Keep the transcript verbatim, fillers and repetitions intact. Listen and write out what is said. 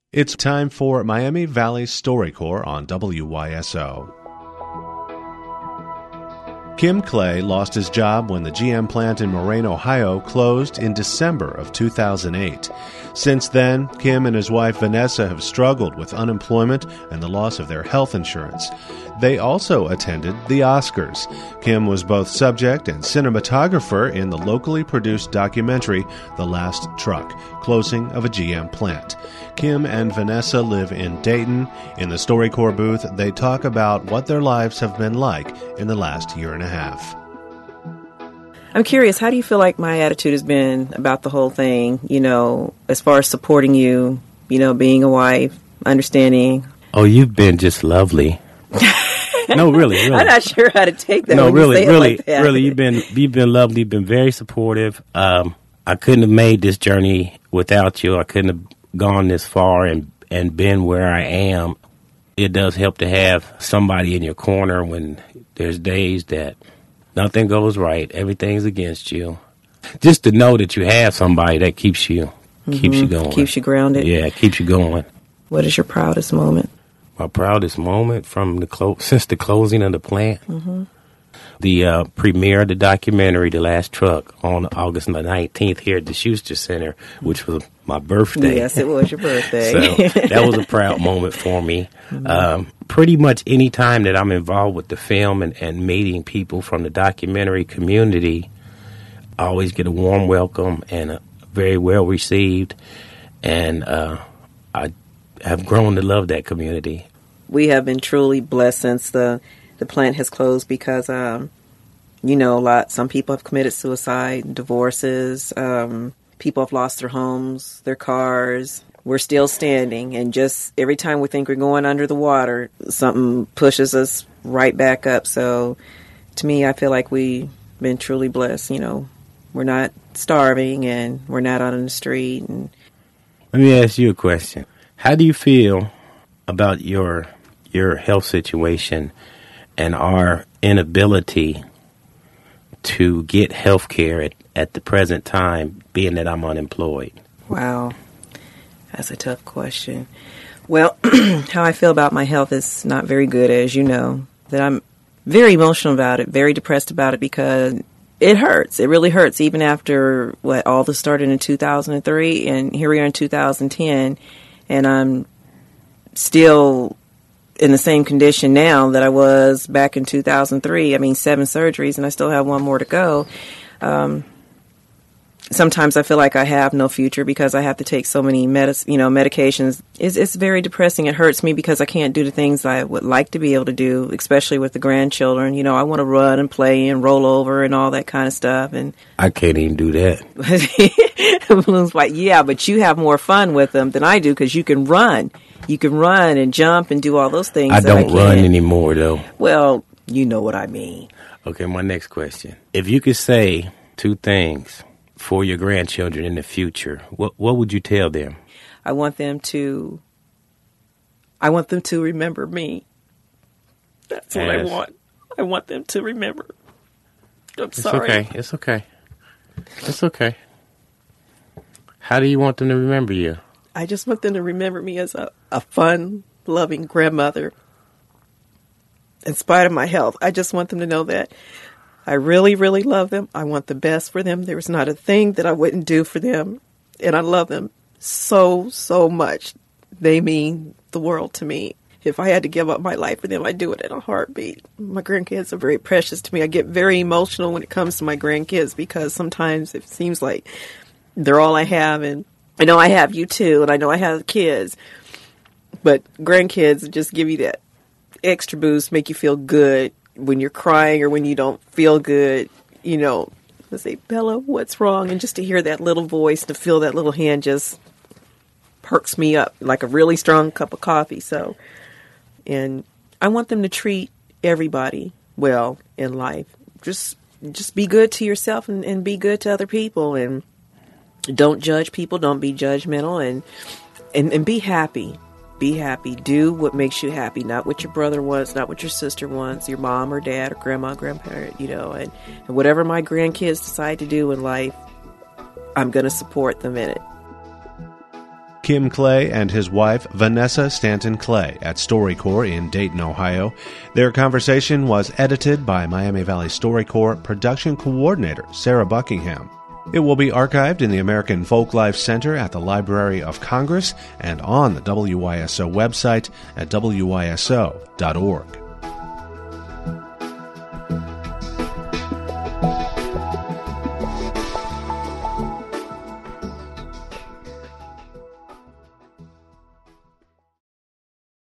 It's time for Miami Valley StoryCorps on W Y S O. Kim Clay lost his job when the G M plant in Moraine, Ohio closed in December of two thousand eight. Since then, Kim and his wife Vanessa have struggled with unemployment and the loss of their health insurance. They also attended the Oscars. Kim was both subject and cinematographer in the locally produced documentary The Last Truck, Closing of a G M Plant. Kim and Vanessa live in Dayton. In the StoryCorps booth, they talk about what their lives have been like in the last year and a half. I'm curious, how do you feel like my attitude has been about the whole thing, you know, as far as supporting you, you know, being a wife, understanding? Oh, you've been just lovely. No, really, really. I'm not sure how to take that. No, when really, you say really, it like that. really. You've been you've been lovely. You've been very supportive. Um, I couldn't have made this journey without you. I couldn't have gone this far and and been where I am. It does help to have somebody in your corner when there's days that nothing goes right, everything's against you. Just to know that you have somebody that keeps you mm-hmm. keeps you going, keeps you grounded. Yeah, keeps you going. What is your proudest moment? My proudest moment from the clo- since the closing of the plant, mm-hmm. the uh, premiere of the documentary, The Last Truck, on August nineteenth here at the Schuster Center, which was my birthday. Yes, it was your birthday. So that was a proud moment for me. Mm-hmm. Um, pretty much any time that I'm involved with the film and, and meeting people from the documentary community, I always get a warm welcome and a very well received. And uh, I have grown to love that community. We have been truly blessed since the, the plant has closed because, um, you know, a lot, some people have committed suicide, divorces, um, people have lost their homes, their cars. We're still standing, and just every time we think we're going under the water, something pushes us right back up. So to me, I feel like we've been truly blessed. You know, we're not starving and we're not out on the street. And let me ask you a question. How do you feel about your your health situation and our inability to get health care at, at the present time, being that I'm unemployed? Wow. That's a tough question. Well, how I feel about my health is not very good, as you know. That I'm very emotional about it, very depressed about it, because it hurts. It really hurts, even after, what, all this started in two thousand three, and here we are in two thousand ten, and I'm still in the same condition now that I was back in two thousand three. I mean, seven surgeries, and I still have one more to go. Um, sometimes I feel like I have no future because I have to take so many medis- you know, medications. It's, it's very depressing. It hurts me because I can't do the things I would like to be able to do, especially with the grandchildren. You know, I want to run and play and roll over and all that kind of stuff. And I can't even do that. Bloom's like, yeah, but you have more fun with them than I do because you can run. You can run and jump and do all those things. I that don't I run can't. anymore, though. Well, you know what I mean. Okay, my next question. If you could say two things for your grandchildren in the future, what what would you tell them? I want them to, I want them to remember me. That's what As, I want. I want them to remember. I'm it's sorry. It's okay. It's okay. It's okay. How do you want them to remember you? I just want them to remember me as a, a fun, loving grandmother. In spite of my health, I just want them to know that I really, really love them. I want the best for them. There's not a thing that I wouldn't do for them. And I love them so, so much. They mean the world to me. If I had to give up my life for them, I'd do it in a heartbeat. My grandkids are very precious to me. I get very emotional when it comes to my grandkids because sometimes it seems like they're all I have. And I know I have you too, and I know I have kids. But grandkids just give you that extra boost, make you feel good when you're crying or when you don't feel good. You know, they say, Bella, what's wrong? And just to hear that little voice, to feel that little hand just perks me up like a really strong cup of coffee. So, and I want them to treat everybody well in life. Just just be good to yourself and, and be good to other people, and don't judge people. Don't be judgmental, and, and, and be happy. Be happy. Do what makes you happy, not what your brother wants, not what your sister wants, your mom or dad or grandma, grandparent, you know, and, and whatever my grandkids decide to do in life, I'm going to support them in it. Kim Clay and his wife, Vanessa Stanton Clay, at StoryCorps in Dayton, Ohio. Their conversation was edited by Miami Valley StoryCorps production coordinator, Sarah Buckingham. It will be archived in the American Folklife Center at the Library of Congress and on the W Y S O website at W Y S O dot org.